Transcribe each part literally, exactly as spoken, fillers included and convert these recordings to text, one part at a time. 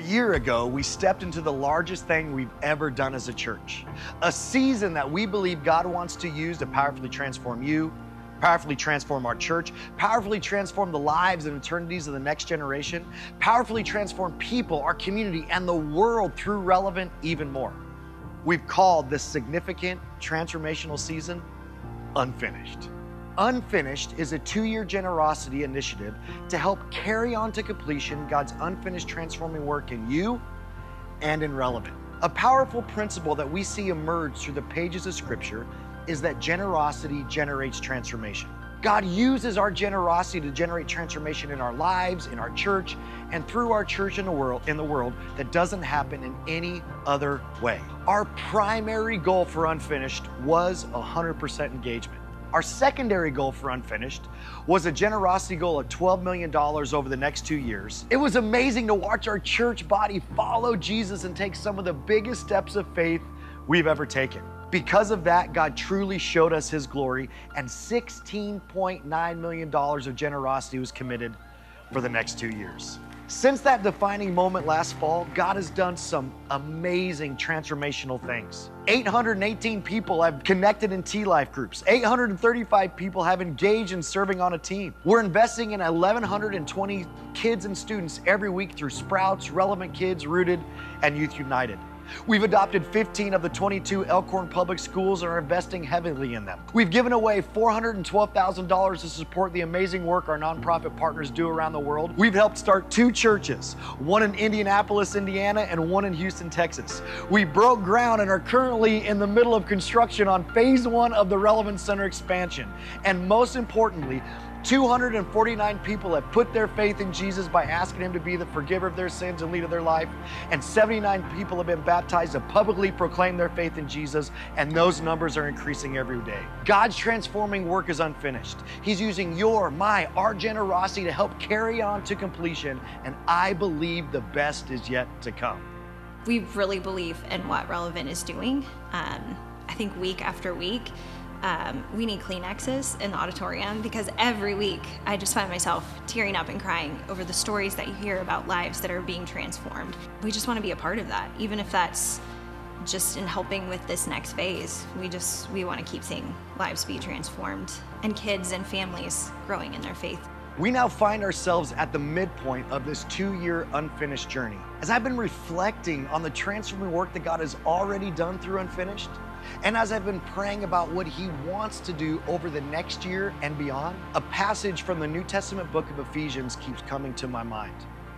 year ago, we stepped into the largest thing we've ever done as a church. A season that we believe God wants to use to powerfully transform you, powerfully transform our church, powerfully transform the lives and eternities of the next generation, powerfully transform people, our community, and the world through Relevant even more. We've called this significant transformational season Unfinished. Unfinished is a two-year generosity initiative to help carry on to completion God's unfinished transforming work in you and in Relevant. A powerful principle that we see emerge through the pages of Scripture is that generosity generates transformation. God uses our generosity to generate transformation in our lives, in our church, and through our church in the world, in the world that doesn't happen in any other way. Our primary goal for Unfinished was one hundred percent engagement. Our secondary goal for Unfinished was a generosity goal of twelve million dollars over the next two years. It was amazing to watch our church body follow Jesus and take some of the biggest steps of faith we've ever taken. Because of that, God truly showed us His glory, and sixteen point nine million dollars of generosity was committed for the next two years. Since that defining moment last fall, God has done some amazing transformational things. eight hundred eighteen people have connected in T-Life groups. eight hundred thirty-five people have engaged in serving on a team. We're investing in one thousand one hundred twenty kids and students every week through Sprouts, Relevant Kids, Rooted, and Youth United. We've adopted fifteen of the twenty-two Elkhorn Public Schools and are investing heavily in them. We've given away four hundred twelve thousand dollars to support the amazing work our nonprofit partners do around the world. We've helped start two churches, one in Indianapolis, Indiana, and one in Houston, Texas. We broke ground and are currently in the middle of construction on phase one of the Relevant Center expansion. And most importantly, two hundred forty-nine people have put their faith in Jesus by asking Him to be the forgiver of their sins and leader of their life, and seventy-nine people have been baptized to publicly proclaim their faith in Jesus, and those numbers are increasing every day. God's transforming work is unfinished. He's using your, my, our generosity to help carry on to completion, and I believe the best is yet to come. We really believe in what Relevant is doing. Um, I think week after week, Um, we need Kleenexes in the auditorium, because every week I just find myself tearing up and crying over the stories that you hear about lives that are being transformed. We just want to be a part of that, even if that's just in helping with this next phase. We just, we want to keep seeing lives be transformed and kids and families growing in their faith. We now find ourselves at the midpoint of this two-year unfinished journey. As I've been reflecting on the transforming work that God has already done through Unfinished, and as I've been praying about what He wants to do over the next year and beyond, a passage from the New Testament book of Ephesians keeps coming to my mind.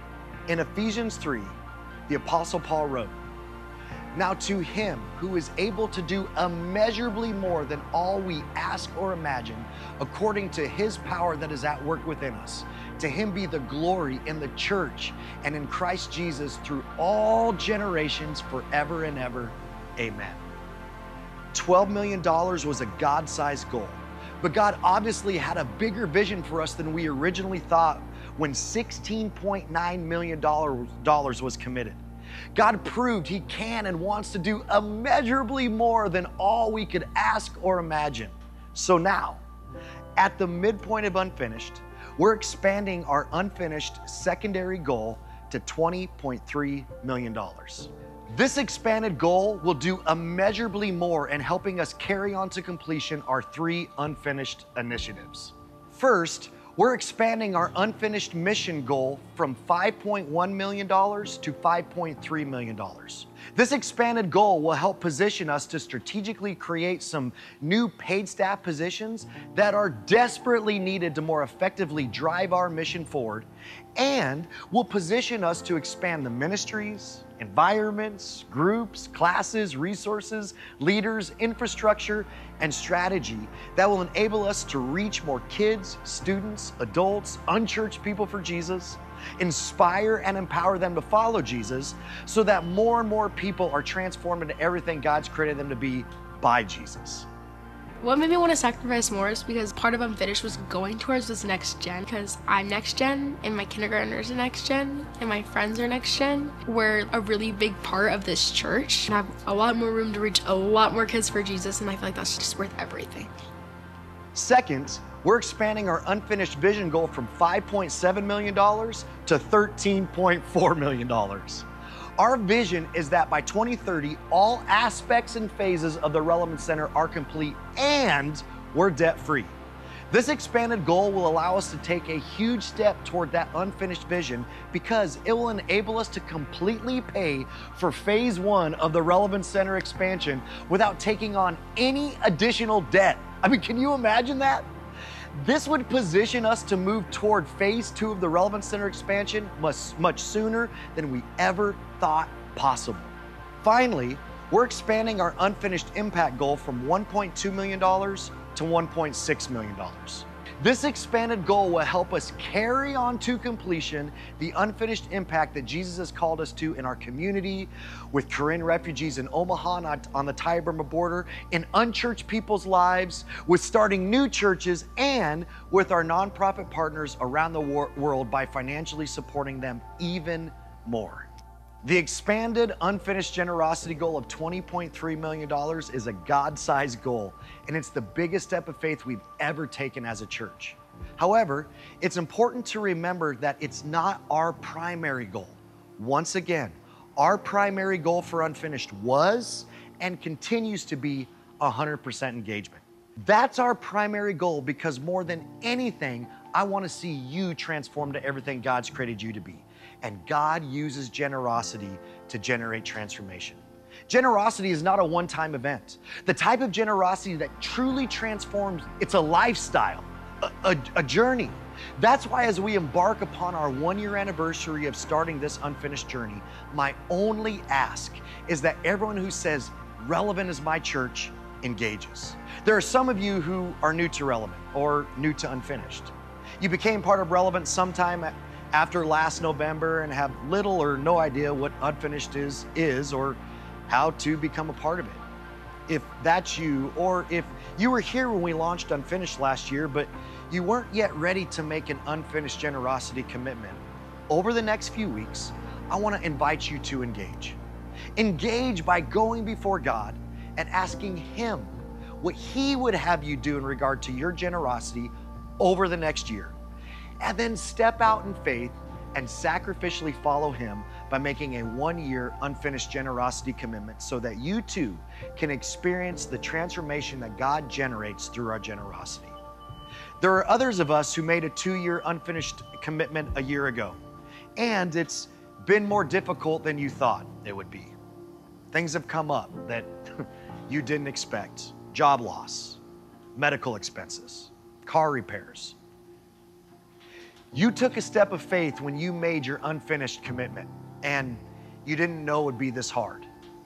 In Ephesians three, the Apostle Paul wrote, "Now to Him who is able to do immeasurably more than all we ask or imagine, according to His power that is at work within us, to Him be the glory in the church and in Christ Jesus through all generations forever and ever. Amen." twelve million dollars was a God-sized goal, but God obviously had a bigger vision for us than we originally thought when sixteen point nine million dollars was committed. God proved He can and wants to do immeasurably more than all we could ask or imagine. So now, at the midpoint of Unfinished, we're expanding our unfinished secondary goal to twenty point three million dollars. This expanded goal will do immeasurably more in helping us carry on to completion our three unfinished initiatives. First, we're expanding our unfinished mission goal from five point one million dollars to five point three million dollars. This expanded goal will help position us to strategically create some new paid staff positions that are desperately needed to more effectively drive our mission forward, and will position us to expand the ministries, environments, groups, classes, resources, leaders, infrastructure, and strategy that will enable us to reach more kids, students, adults, unchurched people for Jesus, inspire and empower them to follow Jesus, so that more and more people are transformed into everything God's created them to be by Jesus. What made me want to sacrifice more is because part of Unfinished was going towards this next gen, because I'm next gen, and my kindergartners are next gen, and my friends are next gen. We're a really big part of this church, and I have a lot more room to reach a lot more kids for Jesus, and I feel like that's just worth everything. Second, we're expanding our unfinished vision goal from five point seven million dollars to thirteen point four million dollars. Our vision is that by twenty thirty, all aspects and phases of the Relevance Center are complete and we're debt-free. This expanded goal will allow us to take a huge step toward that unfinished vision because it will enable us to completely pay for phase one of the Relevance Center expansion without taking on any additional debt. I mean, can you imagine that? This would position us to move toward phase two of the Relevance Center expansion much, much sooner than we ever thought possible. Finally, we're expanding our unfinished impact goal from one point two million dollars to one point six million dollars. This expanded goal will help us carry on to completion the unfinished impact that Jesus has called us to in our community, with Korean refugees in Omaha on the Thai-Burma border, in unchurched people's lives, with starting new churches, and with our nonprofit partners around the wor- world by financially supporting them even more. The expanded unfinished generosity goal of twenty point three million dollars is a God-sized goal, and it's the biggest step of faith we've ever taken as a church. However, it's important to remember that it's not our primary goal. Once again, our primary goal for unfinished was and continues to be one hundred percent engagement. That's our primary goal because more than anything, I want to see you transform to everything God's created you to be. And God uses generosity to generate transformation. Generosity is not a one-time event. The type of generosity that truly transforms, it's a lifestyle, a, a, a journey. That's why as we embark upon our one-year anniversary of starting this unfinished journey, my only ask is that everyone who says, Relevant is my church, engages. There are some of you who are new to Relevant or new to Unfinished. You became part of Relevant sometime at after last November and have little or no idea what Unfinished is, is or how to become a part of it. If that's you, or if you were here when we launched Unfinished last year, but you weren't yet ready to make an unfinished generosity commitment, over the next few weeks, I want to invite you to engage. Engage by going before God and asking Him what He would have you do in regard to your generosity over the next year. And then step out in faith and sacrificially follow Him by making a one-year unfinished generosity commitment so that you too can experience the transformation that God generates through our generosity. There are others of us who made a two-year unfinished commitment a year ago, and it's been more difficult than you thought it would be. Things have come up that you didn't expect. Job loss, medical expenses, car repairs. You took a step of faith when you made your unfinished commitment, and you didn't know it would be this hard.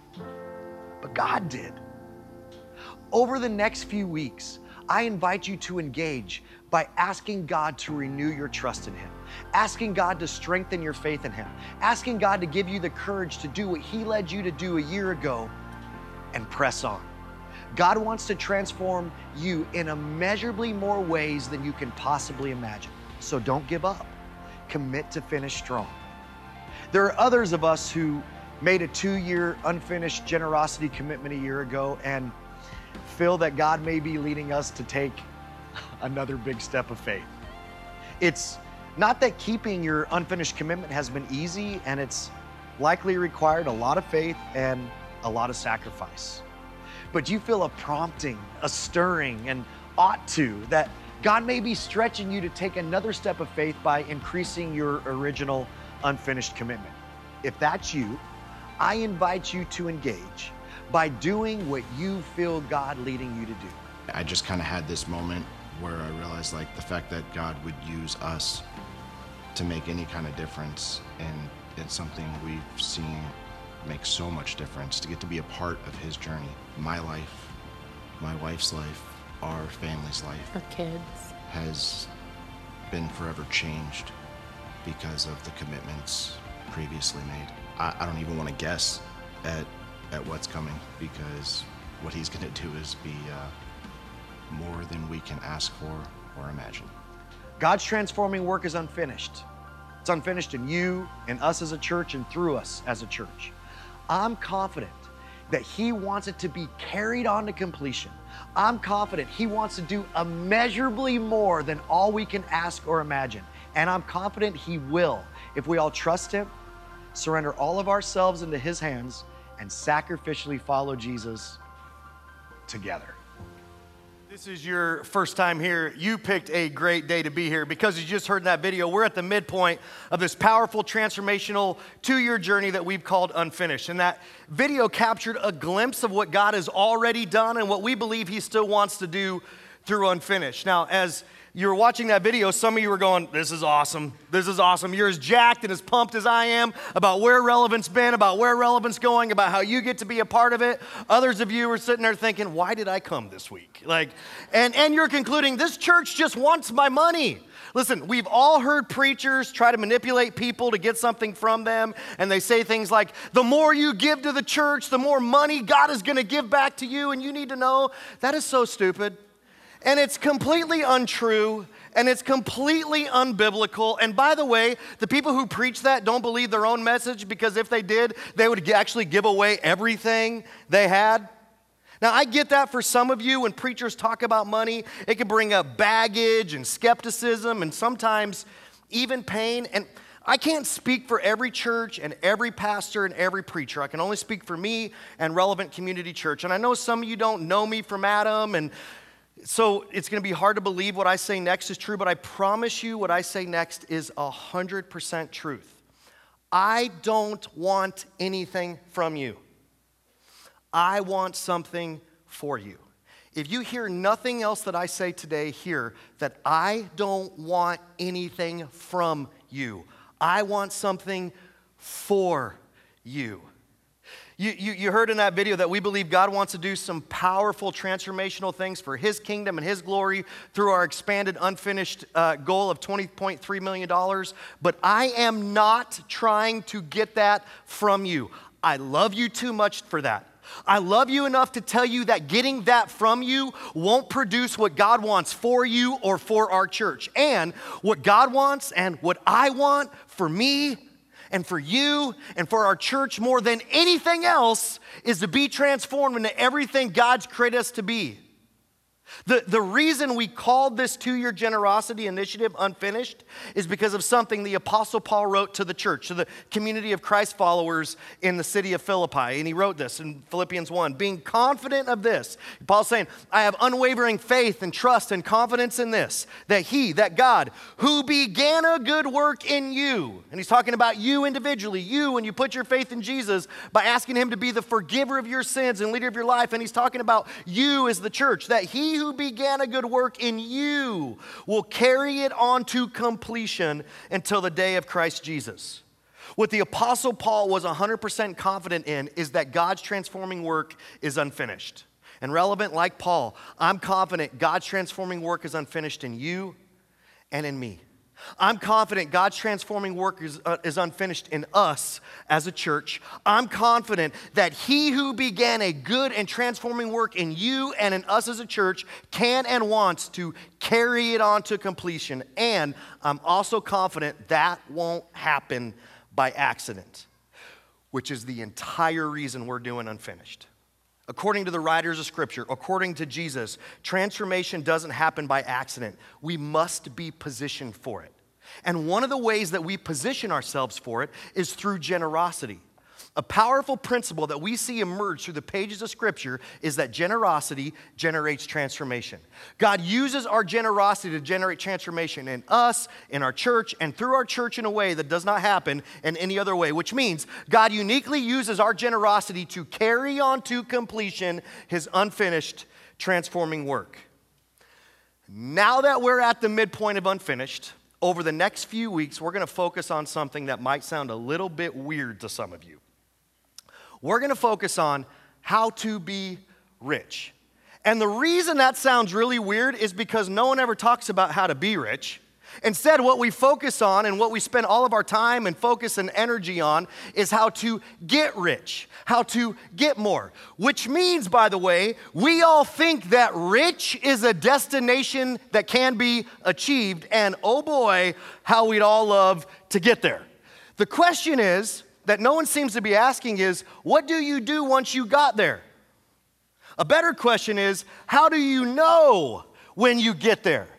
But God did. Over the next few weeks, I invite you to engage by asking God to renew your trust in Him, asking God to strengthen your faith in Him, asking God to give you the courage to do what He led you to do a year ago and press on. God wants to transform you in immeasurably more ways than you can possibly imagine. So don't give up. Commit to finish strong. There are others of us who made a two-year unfinished generosity commitment a year ago and feel that God may be leading us to take another big step of faith. It's not that keeping your unfinished commitment has been easy, and it's likely required a lot of faith and a lot of sacrifice. But you feel a prompting, a stirring, and ought to that God may be stretching you to take another step of faith by increasing your original unfinished commitment. If that's you, I invite you to engage by doing what you feel God leading you to do. I just kind of had this moment where I realized like the fact that God would use us to make any kind of difference, and it's something we've seen make so much difference, to get to be a part of His journey. My life, my wife's life, our family's life, our kids, has been forever changed because of the commitments previously made. I, I don't even want to guess at at what's coming, because what He's going to do is be uh, more than we can ask for or imagine. God's transforming work is unfinished. It's unfinished in you and us as a church and through us as a church. I'm confident that He wants it to be carried on to completion. I'm confident He wants to do immeasurably more than all we can ask or imagine. And I'm confident He will if we all trust Him, surrender all of ourselves into his hands, and sacrificially follow Jesus together. This is your first time here. You picked a great day to be here because you just heard in that video, we're at the midpoint of this powerful, transformational two-year journey that we've called Unfinished. And that video captured a glimpse of what God has already done and what we believe he still wants to do through Unfinished. Now, as you were watching that video, some of you were going, this is awesome. This is awesome. You're as jacked and as pumped as I am about where Relevant's been, about where Relevant's going, about how you get to be a part of it. Others of you were sitting there thinking, why did I come this week? Like, and, and you're concluding, this church just wants my money. Listen, we've all heard preachers try to manipulate people to get something from them, and they say things like, the more you give to the church, the more money God is going to give back to you, and you need to know that is so stupid. And it's completely untrue, and it's completely unbiblical. And by the way, the people who preach that don't believe their own message, because if they did, they would actually give away everything they had. Now, I get that for some of you, when preachers talk about money, it can bring up baggage and skepticism and sometimes even pain. And I can't speak for every church and every pastor and every preacher. I can only speak for me and Relevant Community Church. And I know some of you don't know me from Adam, and so it's going to be hard to believe what I say next is true, but I promise you what I say next is one hundred percent truth. I don't want anything from you. I want something for you. If you hear nothing else that I say today, hear that I don't want anything from you. I want something for you. You, you, you heard in that video that we believe God wants to do some powerful transformational things for his kingdom and his glory through our expanded unfinished uh, goal of twenty point three million dollars. But I am not trying to get that from you. I love you too much for that. I love you enough to tell you that getting that from you won't produce what God wants for you or for our church. And what God wants and what I want for me and for you and for our church more than anything else is to be transformed into everything God's created us to be. The, the reason we called this two-year generosity initiative Unfinished is because of something the Apostle Paul wrote to the church, to the community of Christ followers in the city of Philippi. And he wrote this in Philippians one, being confident of this. Paul's saying, I have unwavering faith and trust and confidence in this, that he, that God, who began a good work in you, and he's talking about you individually, you when you put your faith in Jesus by asking him to be the forgiver of your sins and leader of your life, and he's talking about you as the church, that he who began a good work in you will carry it on to completion until the day of Christ Jesus. What the Apostle Paul was one hundred percent confident in is that God's transforming work is unfinished. And Relevant, like Paul, I'm confident God's transforming work is unfinished in you and in me. I'm confident God's transforming work is, uh, is unfinished in us as a church. I'm confident that he who began a good and transforming work in you and in us as a church can and wants to carry it on to completion. And I'm also confident that won't happen by accident, which is the entire reason we're doing Unfinished. According to the writers of Scripture, according to Jesus, transformation doesn't happen by accident. We must be positioned for it. And one of the ways that we position ourselves for it is through generosity. A powerful principle that we see emerge through the pages of Scripture is that generosity generates transformation. God uses our generosity to generate transformation in us, in our church, and through our church in a way that does not happen in any other way, which means God uniquely uses our generosity to carry on to completion his unfinished transforming work. Now that we're at the midpoint of Unfinished, over the next few weeks, we're going to focus on something that might sound a little bit weird to some of you. We're going to focus on how to be rich. And the reason that sounds really weird is because no one ever talks about how to be rich. Instead, what we focus on and what we spend all of our time and focus and energy on is how to get rich, how to get more. Which means, by the way, we all think that rich is a destination that can be achieved, and oh boy, how we'd all love to get there. The question is, that no one seems to be asking is, what do you do once you got there? A better question is, how do you know when you get there?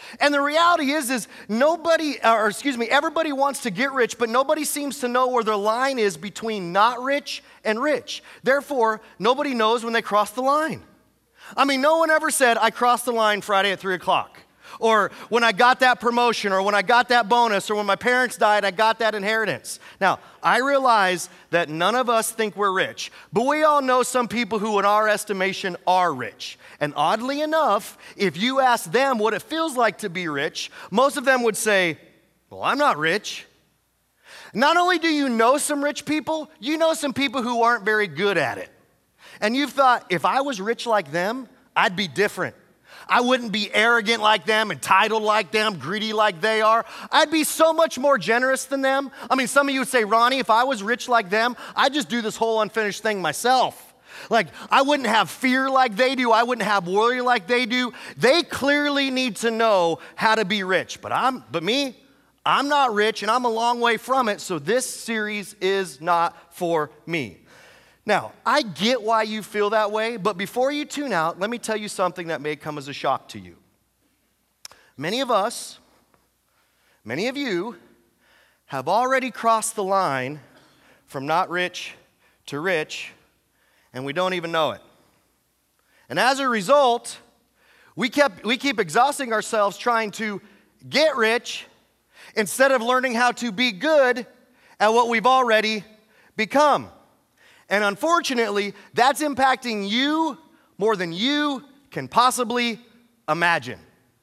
And the reality is, is nobody, or excuse me, everybody wants to get rich, but nobody seems to know where the line is between not rich and rich. Therefore, nobody knows when they cross the line. I mean, no one ever said, I crossed the line Friday at three o'clock. Or when I got that promotion, or when I got that bonus, or when my parents died, I got that inheritance. Now, I realize that none of us think we're rich, but we all know some people who, in our estimation, are rich. And oddly enough, if you ask them what it feels like to be rich, most of them would say, well, I'm not rich. Not only do you know some rich people, you know some people who aren't very good at it. And you've thought, if I was rich like them, I'd be different. I wouldn't be arrogant like them, entitled like them, greedy like they are. I'd be so much more generous than them. I mean, some of you would say, Ronnie, if I was rich like them, I'd just do this whole unfinished thing myself. Like, I wouldn't have fear like they do. I wouldn't have worry like they do. They clearly need to know how to be rich. But I'm, but me, I'm not rich, and I'm a long way from it, so this series is not for me. Now, I get why you feel that way, but before you tune out, let me tell you something that may come as a shock to you. Many of us, many of you, have already crossed the line from not rich to rich, and we don't even know it. And as a result, we kept, we keep exhausting ourselves trying to get rich instead of learning how to be good at what we've already become. And unfortunately, that's impacting you more than you can possibly imagine.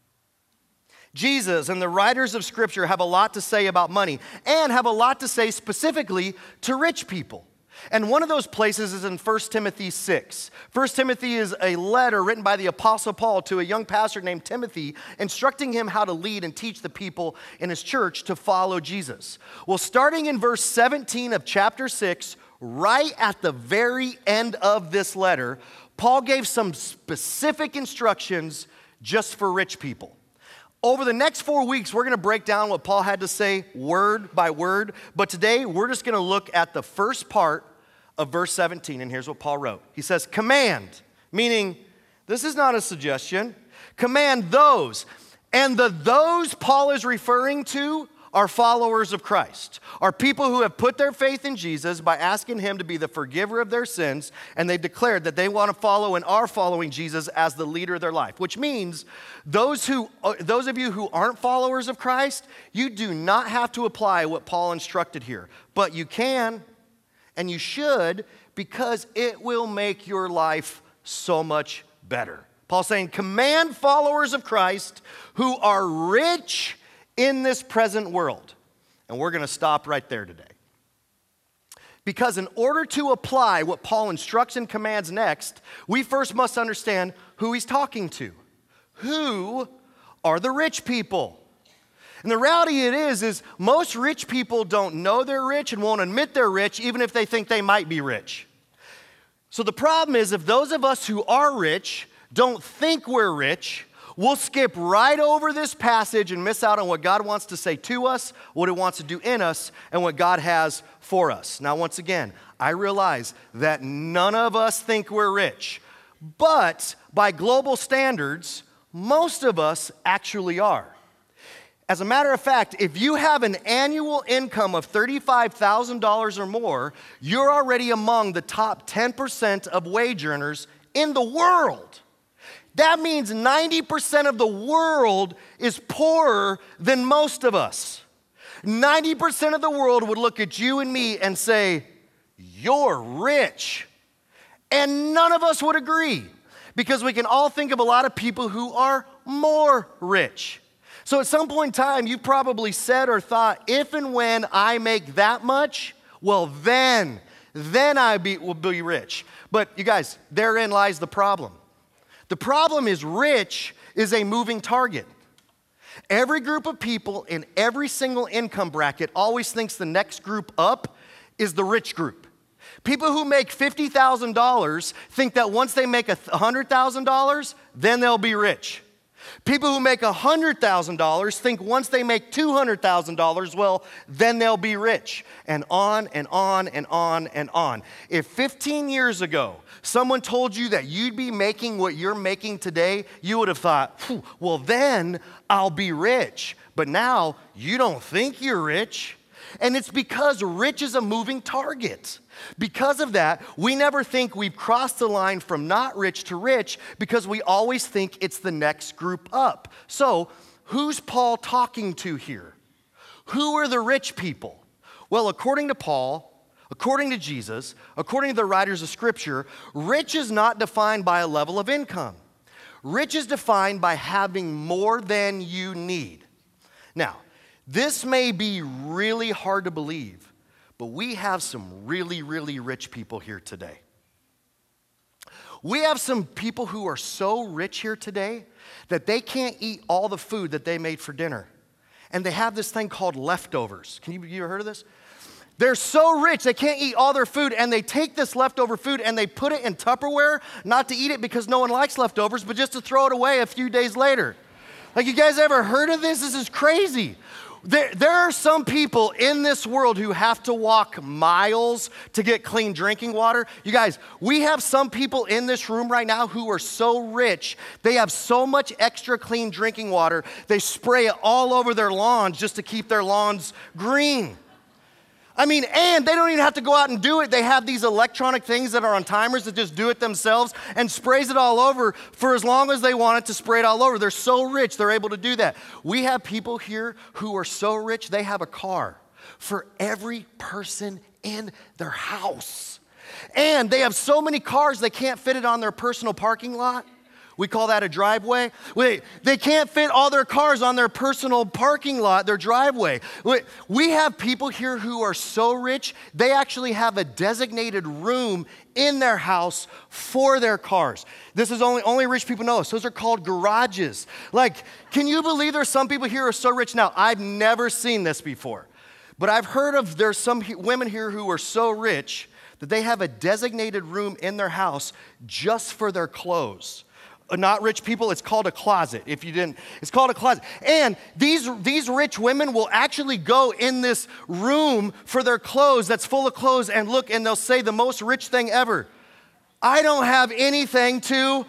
Jesus and the writers of Scripture have a lot to say about money and have a lot to say specifically to rich people. And one of those places is in First Timothy six. First Timothy is a letter written by the Apostle Paul to a young pastor named Timothy, instructing him how to lead and teach the people in his church to follow Jesus. Well, starting in verse seventeen of chapter six, right at the very end of this letter, Paul gave some specific instructions just for rich people. Over the next four weeks, we're going to break down what Paul had to say word by word. But today, we're just going to look at the first part of verse seventeen. And here's what Paul wrote. He says, command, meaning this is not a suggestion. Command those. And the those Paul is referring to are followers of Christ, are people who have put their faith in Jesus by asking him to be the forgiver of their sins, and they've declared that they want to follow and are following Jesus as the leader of their life, which means those who, those of you who aren't followers of Christ, you do not have to apply what Paul instructed here, but you can and you should, because it will make your life so much better. Paul's saying, command followers of Christ who are rich in this present world. And we're going to stop right there today. Because in order to apply what Paul instructs and commands next, we first must understand who he's talking to. Who are the rich people? And the reality it is, is most rich people don't know they're rich and won't admit they're rich, even if they think they might be rich. So the problem is, if those of us who are rich don't think we're rich, we'll skip right over this passage and miss out on what God wants to say to us, what he wants to do in us, and what God has for us. Now, once again, I realize that none of us think we're rich, but by global standards, most of us actually are. As a matter of fact, if you have an annual income of thirty-five thousand dollars or more, you're already among the top ten percent of wage earners in the world. That means ninety percent of the world is poorer than most of us. ninety percent of the world would look at you and me and say, you're rich. And none of us would agree, because we can all think of a lot of people who are more rich. So at some point in time, you probably said or thought, if and when I make that much, well then, then I be, will be rich. But you guys, therein lies the problem. The problem is rich is a moving target. Every group of people in every single income bracket always thinks the next group up is the rich group. People who make fifty thousand dollars think that once they make one hundred thousand dollars, then they'll be rich. People who make one hundred thousand dollars think once they make two hundred thousand dollars, well, then they'll be rich. And on and on and on and on. If fifteen years ago, someone told you that you'd be making what you're making today, you would have thought, well, then I'll be rich. But now you don't think you're rich. And it's because rich is a moving target. Because of that, we never think we've crossed the line from not rich to rich because we always think it's the next group up. So, who's Paul talking to here? Who are the rich people? Well, according to Paul, according to Jesus, according to the writers of Scripture, rich is not defined by a level of income. Rich is defined by having more than you need. Now, this may be really hard to believe, but we have some really, really rich people here today. We have some people who are so rich here today that they can't eat all the food that they made for dinner. And they have this thing called leftovers. Can you, you ever heard of this? They're so rich, they can't eat all their food, and they take this leftover food and they put it in Tupperware, not to eat it because no one likes leftovers, but just to throw it away a few days later. Like, you guys ever heard of this? This is crazy. There, there are some people in this world who have to walk miles to get clean drinking water. You guys, we have some people in this room right now who are so rich, they have so much extra clean drinking water, they spray it all over their lawns just to keep their lawns green. I mean, and they don't even have to go out and do it. They have these electronic things that are on timers that just do it themselves and sprays it all over for as long as they want it to spray it all over. They're so rich, they're able to do that. We have people here who are so rich, they have a car for every person in their house. And they have so many cars, they can't fit it on their personal parking lot. We call that a driveway. Wait, they can't fit all their cars on their personal parking lot, their driveway. Wait, we have people here who are so rich, they actually have a designated room in their house for their cars. This is only, only rich people know this. Those are called garages. Like, can you believe there's some people here who are so rich? Now, I've never seen this before, but I've heard of there's some he- women here who are so rich that they have a designated room in their house just for their clothes. Not rich people, it's called a closet. If you didn't, it's called a closet. And these, these rich women will actually go in this room for their clothes that's full of clothes and look, and they'll say the most rich thing ever. I don't have anything to,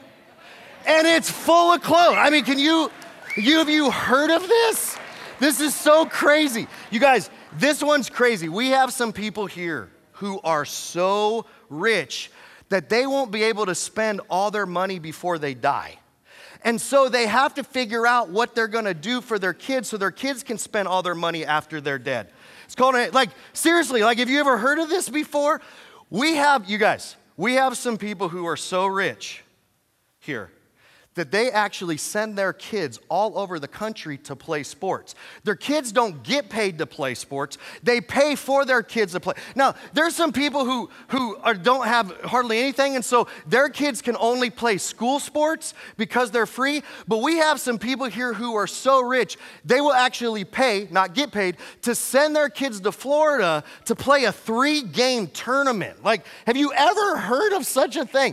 and it's full of clothes. I mean, can you, you have you heard of this? This is so crazy. You guys, this one's crazy. We have some people here who are so rich that they won't be able to spend all their money before they die. And so they have to figure out what they're gonna do for their kids so their kids can spend all their money after they're dead. It's called, a, like, seriously, like, have you ever heard of this before? We have, you guys, we have some people who are so rich here that they actually send their kids all over the country to play sports. Their kids don't get paid to play sports. They pay for their kids to play. Now, there's some people who, who are, don't have hardly anything, and so their kids can only play school sports because they're free. But we have some people here who are so rich, they will actually pay, not get paid, to send their kids to Florida to play a three-game tournament. Like, have you ever heard of such a thing?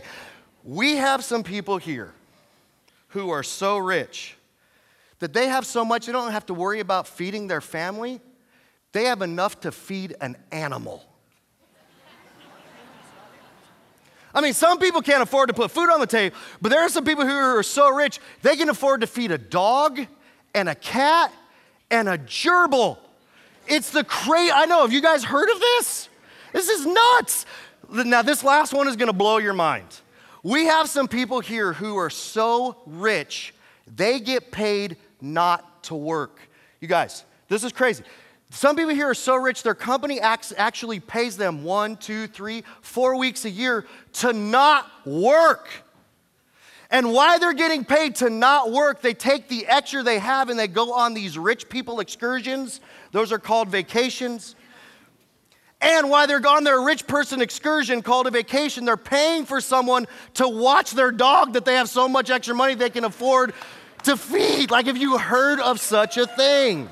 We have some people here who are so rich that they have so much they don't have to worry about feeding their family. They have enough to feed an animal. I mean, some people can't afford to put food on the table, but there are some people who are so rich, they can afford to feed a dog and a cat and a gerbil. It's the crazy, I know, have you guys heard of this? This is nuts. Now, this last one is gonna blow your mind. We have some people here who are so rich, they get paid not to work. You guys, this is crazy. Some people here are so rich, their company acts, actually pays them one, two, three, four weeks a year to not work. And why they're getting paid to not work, they take the extra they have and they go on these rich people excursions. Those are called vacations. And while they're on their rich person excursion called a vacation, they're paying for someone to watch their dog that they have so much extra money they can afford to feed. Like, have you heard of such a thing?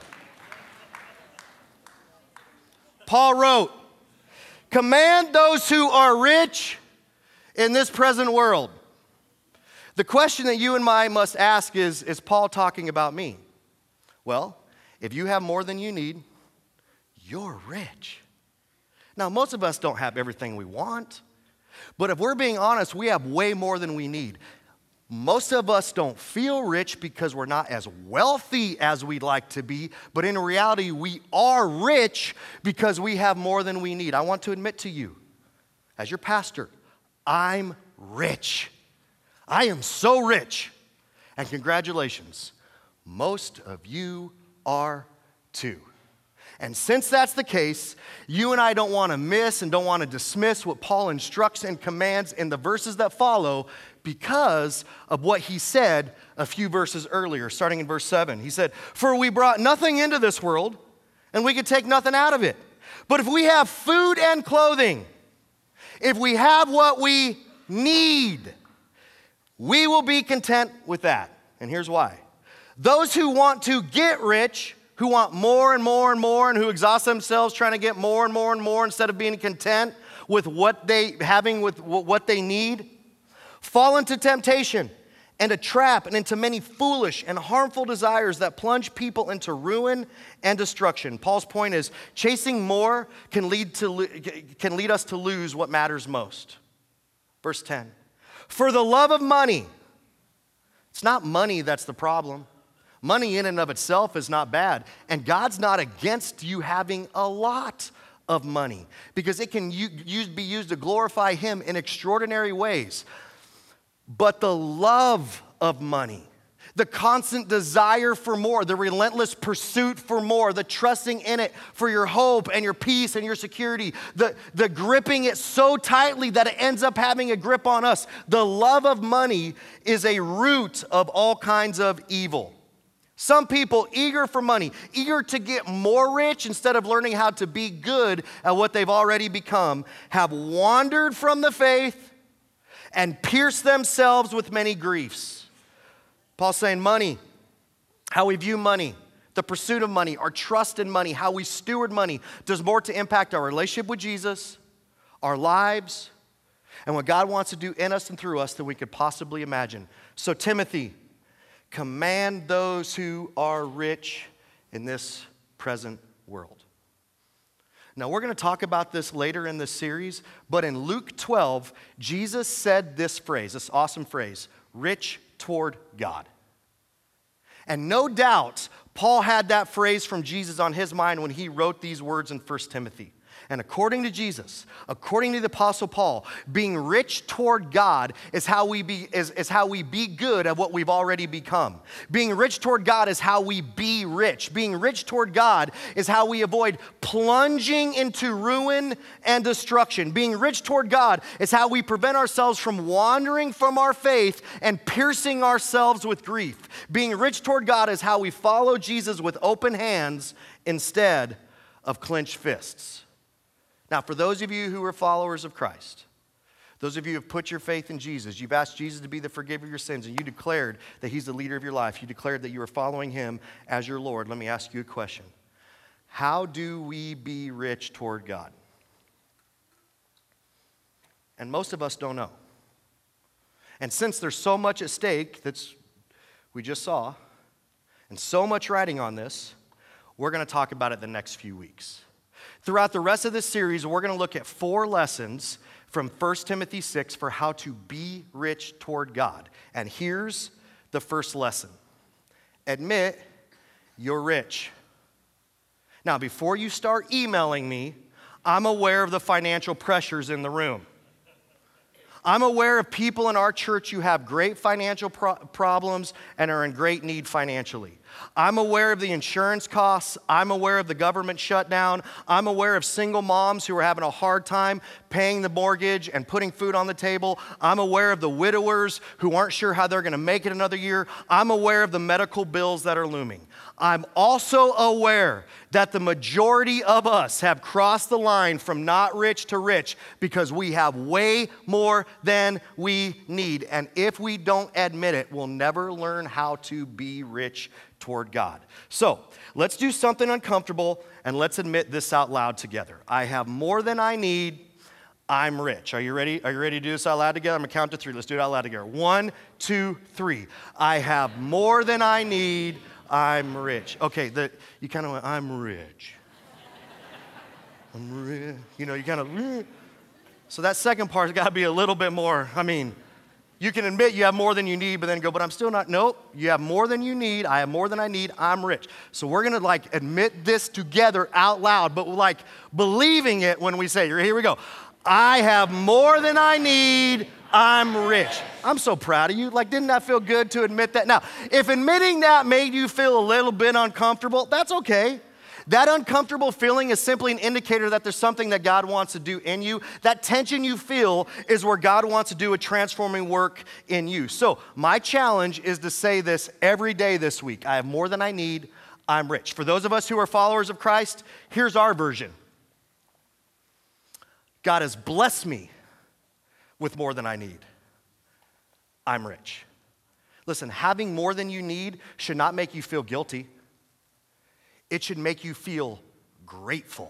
Paul wrote, command those who are rich in this present world The question that you and I must ask is, is Paul talking about me? Well, if you have more than you need, you're rich. Now, most of us don't have everything we want, but if we're being honest, we have way more than we need. Most of us don't feel rich because we're not as wealthy as we'd like to be, but in reality, we are rich because we have more than we need. I want to admit to you, as your pastor, I'm rich. I am so rich. And congratulations, most of you are too. And since that's the case, you and I don't want to miss and don't want to dismiss what Paul instructs and commands in the verses that follow because of what he said a few verses earlier, starting in verse seven. He said, "For we brought nothing into this world, and we could take nothing out of it. But if we have food and clothing, if we have what we need, we will be content with that." And here's why. Those who want to get rich, who want more and more and more, and who exhaust themselves trying to get more and more and more instead of being content with what they having with what they need, fall into temptation and a trap and into many foolish and harmful desires that plunge people into ruin and destruction. Paul's point is chasing more can lead to can lead us to lose what matters most. Verse ten. For the love of money, it's not money that's the problem. Money in and of itself is not bad. And God's not against you having a lot of money because it can use, be used to glorify Him in extraordinary ways. But the love of money, the constant desire for more, the relentless pursuit for more, the trusting in it for your hope and your peace and your security, the, the gripping it so tightly that it ends up having a grip on us. The love of money is a root of all kinds of evil. Some people eager for money, eager to get more rich instead of learning how to be good at what they've already become, have wandered from the faith and pierced themselves with many griefs. Paul's saying money, how we view money, the pursuit of money, our trust in money, how we steward money does more to impact our relationship with Jesus, our lives, and what God wants to do in us and through us than we could possibly imagine. So Timothy, command those who are rich in this present world. Now, we're going to talk about this later in this series, but in Luke twelve, Jesus said this phrase, this awesome phrase, rich toward God. And no doubt, Paul had that phrase from Jesus on his mind when he wrote these words in First Timothy. And according to Jesus, according to the Apostle Paul, being rich toward God is how we be is, is how we be good at what we've already become. Being rich toward God is how we be rich. Being rich toward God is how we avoid plunging into ruin and destruction. Being rich toward God is how we prevent ourselves from wandering from our faith and piercing ourselves with grief. Being rich toward God is how we follow Jesus with open hands instead of clenched fists. Now, for those of you who are followers of Christ, those of you who have put your faith in Jesus, you've asked Jesus to be the forgiver of your sins, and you declared that He's the leader of your life, you declared that you are following Him as your Lord, let me ask you a question. How do we be rich toward God? And most of us don't know. And since there's so much at stake that's we just saw, and so much writing on this, we're going to talk about it the next few weeks. Throughout the rest of this series, we're going to look at four lessons from First Timothy six for how to be rich toward God. And here's the first lesson. Admit you're rich. Now, before you start emailing me, I'm aware of the financial pressures in the room. I'm aware of people in our church who have great financial pro- problems and are in great need financially. I'm aware of the insurance costs. I'm aware of the government shutdown. I'm aware of single moms who are having a hard time paying the mortgage and putting food on the table. I'm aware of the widowers who aren't sure how they're going to make it another year. I'm aware of the medical bills that are looming. I'm also aware that the majority of us have crossed the line from not rich to rich because we have way more than we need. And if we don't admit it, we'll never learn how to be rich toward God. So let's do something uncomfortable and let's admit this out loud together. I have more than I need. I'm rich. Are you ready? Are you ready to do this out loud together? I'm gonna count to three. Let's do it out loud together. One, two, three. I have more than I need. I'm rich. Okay, the, you kind of went, I'm rich. I'm rich. You know, you kind of, so that second part's got to be a little bit more. I mean, you can admit you have more than you need, but then go, but I'm still not. Nope, you have more than you need. I have more than I need. I'm rich. So we're going to like admit this together out loud, but like believing it when we say, here we go. I have more than I need. I'm rich. I'm so proud of you. Like, didn't that feel good to admit that? Now, if admitting that made you feel a little bit uncomfortable, that's okay. That uncomfortable feeling is simply an indicator that there's something that God wants to do in you. That tension you feel is where God wants to do a transforming work in you. So my challenge is to say this every day this week. I have more than I need. I'm rich. For those of us who are followers of Christ, here's our version. God has blessed me with more than I need. I'm rich. Listen, having more than you need should not make you feel guilty. It should make you feel grateful.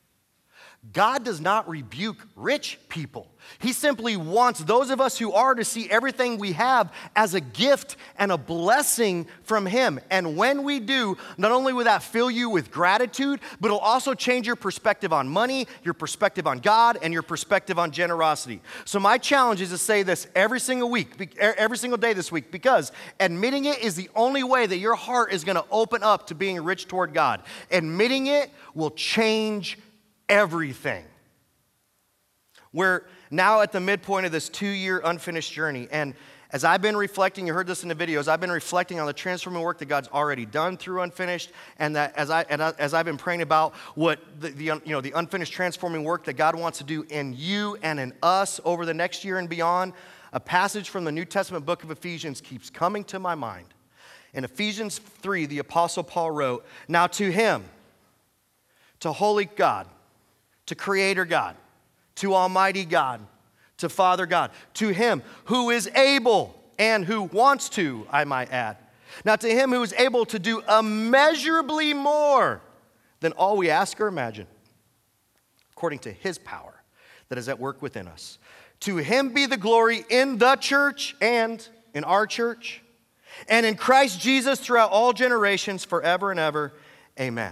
God does not rebuke rich people. He simply wants those of us who are to see everything we have as a gift and a blessing from Him. And when we do, not only will that fill you with gratitude, but it'll also change your perspective on money, your perspective on God, and your perspective on generosity. So my challenge is to say this every single week, every single day this week, because admitting it is the only way that your heart is going to open up to being rich toward God. Admitting it will change everything. We're now at the midpoint of this two-year unfinished journey, and as I've been reflecting, you heard this in the videos, I've been reflecting on the transforming work that God's already done through Unfinished, and that as, I, and as I've been praying about what the, the, you know, the unfinished transforming work that God wants to do in you and in us over the next year and beyond, a passage from the New Testament book of Ephesians keeps coming to my mind. In Ephesians three, the Apostle Paul wrote, "Now to Him, to holy God, to Creator God, to Almighty God, to Father God, to Him who is able and who wants to, I might add. Now to Him who is able to do immeasurably more than all we ask or imagine, according to His power that is at work within us. To Him be the glory in the church and in our church, and in Christ Jesus throughout all generations, forever and ever. Amen."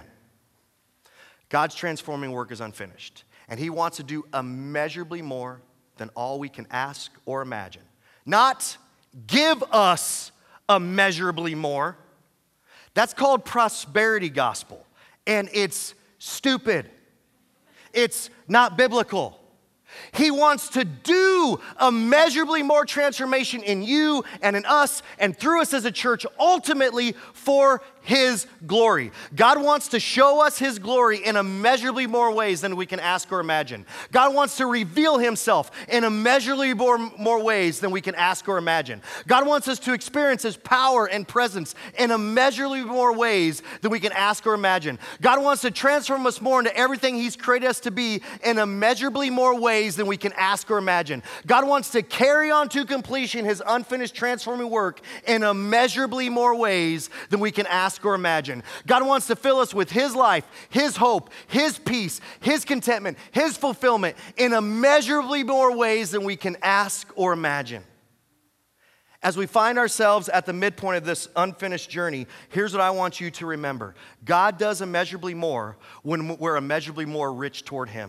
God's transforming work is unfinished, and He wants to do immeasurably more than all we can ask or imagine. Not give us immeasurably more. That's called prosperity gospel, and it's stupid. It's not biblical. He wants to do immeasurably more transformation in you and in us and through us as a church, ultimately for His glory. God wants to show us His glory in immeasurably more ways than we can ask or imagine. God wants to reveal Himself in immeasurably more, more ways than we can ask or imagine. God wants us to experience His power and presence in immeasurably more ways than we can ask or imagine. God wants to transform us more into everything He's created us to be in immeasurably more ways than we can ask or imagine. God wants to carry on to completion His unfinished transforming work in immeasurably more ways than we can ask or imagine. God wants to fill us with His life, His hope, His peace, His contentment, His fulfillment in immeasurably more ways than we can ask or imagine. As we find ourselves at the midpoint of this unfinished journey, here's what I want you to remember. God does immeasurably more when we're immeasurably more rich toward Him.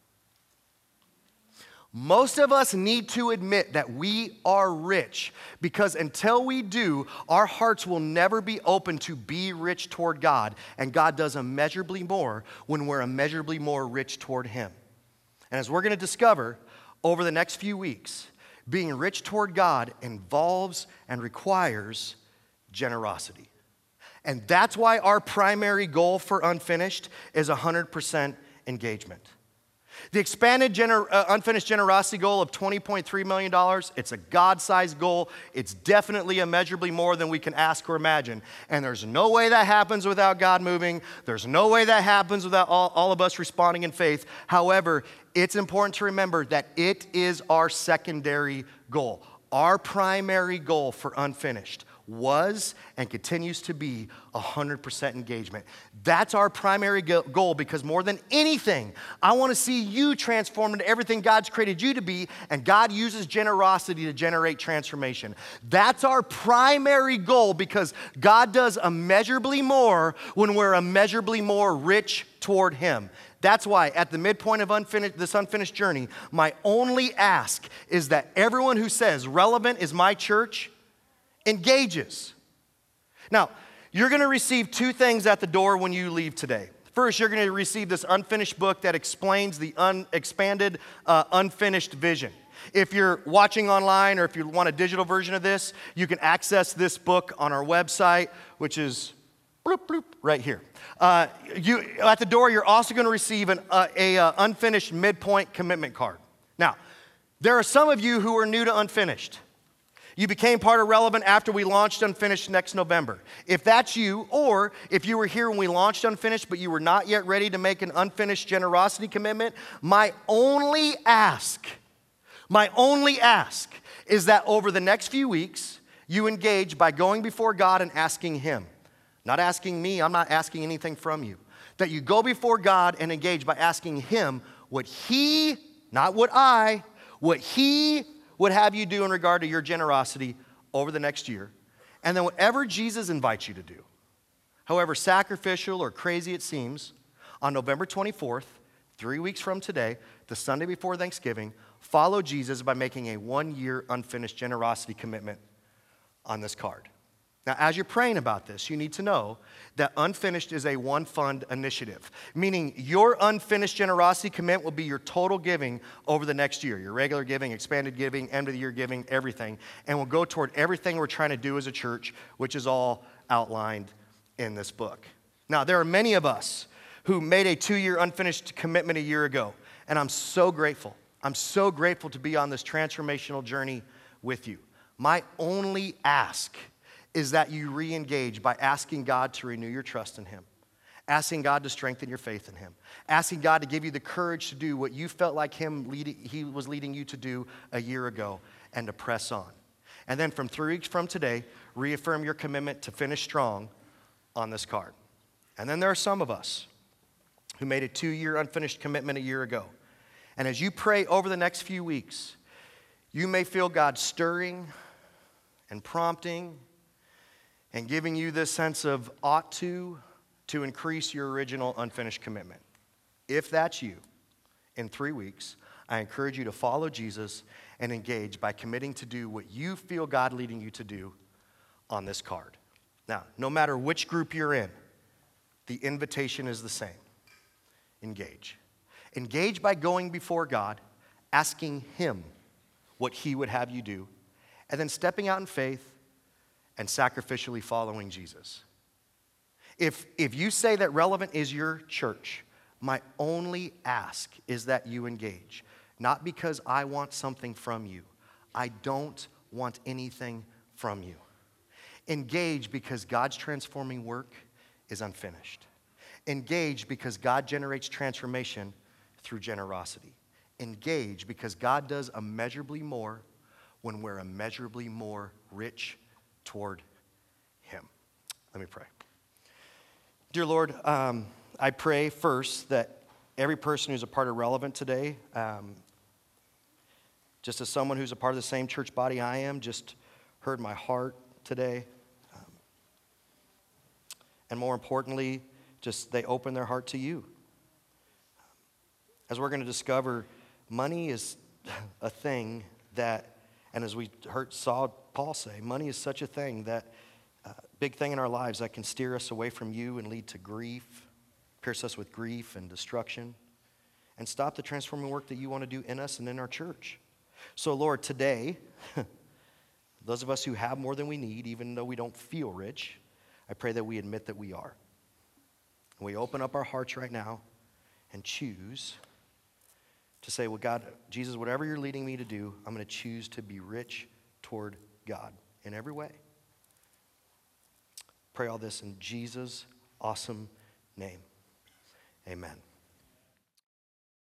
Most of us need to admit that we are rich, because until we do, our hearts will never be open to be rich toward God, and God does immeasurably more when we're immeasurably more rich toward Him. And as we're going to discover over the next few weeks, being rich toward God involves and requires generosity. And that's why our primary goal for Unfinished is one hundred percent engagement. The expanded gener- uh, unfinished generosity goal of twenty point three million dollars, it's a God-sized goal. It's definitely immeasurably more than we can ask or imagine. And there's no way that happens without God moving. There's no way that happens without all, all of us responding in faith. However, it's important to remember that it is our secondary goal. Our primary goal for Unfinished, was and continues to be one hundred percent engagement. That's our primary go- goal because more than anything, I want to see you transformed into everything God's created you to be, and God uses generosity to generate transformation. That's our primary goal because God does immeasurably more when we're immeasurably more rich toward Him. That's why at the midpoint of unfinished, this unfinished journey, my only ask is that everyone who says Relevant is my church engages. Now, you're going to receive two things at the door when you leave today. First, you're going to receive this unfinished book that explains the unexpanded, uh, unfinished vision. If you're watching online or if you want a digital version of this, you can access this book on our website, which is bloop, bloop, right here. Uh, you, at the door, you're also going to receive an uh, a uh, unfinished midpoint commitment card. Now, there are some of you who are new to Unfinished. You became part of Relevant after we launched Unfinished next November. If that's you, or if you were here when we launched Unfinished, but you were not yet ready to make an unfinished generosity commitment, my only ask, my only ask is that over the next few weeks, you engage by going before God and asking Him. Not asking me, I'm not asking anything from you. That you go before God and engage by asking Him what He, not what I, what He would have you do in regard to your generosity over the next year. And then whatever Jesus invites you to do, however sacrificial or crazy it seems, on November twenty-fourth, three weeks from today, the Sunday before Thanksgiving, follow Jesus by making a one-year unfinished generosity commitment on this card. Now, as you're praying about this, you need to know that Unfinished is a one-fund initiative, meaning your unfinished generosity commitment will be your total giving over the next year, your regular giving, expanded giving, end-of-the-year giving, everything, and will go toward everything we're trying to do as a church, which is all outlined in this book. Now, there are many of us who made a two-year unfinished commitment a year ago, and I'm so grateful. I'm so grateful to be on this transformational journey with you. My only ask is that you re-engage by asking God to renew your trust in Him, asking God to strengthen your faith in Him, asking God to give you the courage to do what you felt like Him leading, He was leading you to do a year ago, and to press on. And then from three weeks from today, reaffirm your commitment to finish strong on this card. And then there are some of us who made a two-year unfinished commitment a year ago. And as you pray over the next few weeks, you may feel God stirring and prompting and giving you this sense of ought to, to increase your original unfinished commitment. If that's you, in three weeks, I encourage you to follow Jesus and engage by committing to do what you feel God leading you to do on this card. Now, no matter which group you're in, the invitation is the same. Engage. Engage by going before God, asking Him what He would have you do, and then stepping out in faith and sacrificially following Jesus. If, if you say that Relevant is your church, my only ask is that you engage. Not because I want something from you. I don't want anything from you. Engage because God's transforming work is unfinished. Engage because God generates transformation through generosity. Engage because God does immeasurably more when we're immeasurably more rich toward Him. Let me pray. Dear Lord, um, I pray first that every person who's a part of Relevant today, um, just as someone who's a part of the same church body I am, just heard my heart today. Um, and more importantly, just they open their heart to you. As we're going to discover, money is a thing that, and as we heard, saw Paul say, money is such a thing that, uh, big thing in our lives that can steer us away from you and lead to grief, pierce us with grief and destruction, and stop the transforming work that you want to do in us and in our church. So Lord, today, those of us who have more than we need, even though we don't feel rich, I pray that we admit that we are. And we open up our hearts right now and choose to say, well, God, Jesus, whatever you're leading me to do, I'm going to choose to be rich toward God in every way. Pray all this in Jesus' awesome name. Amen.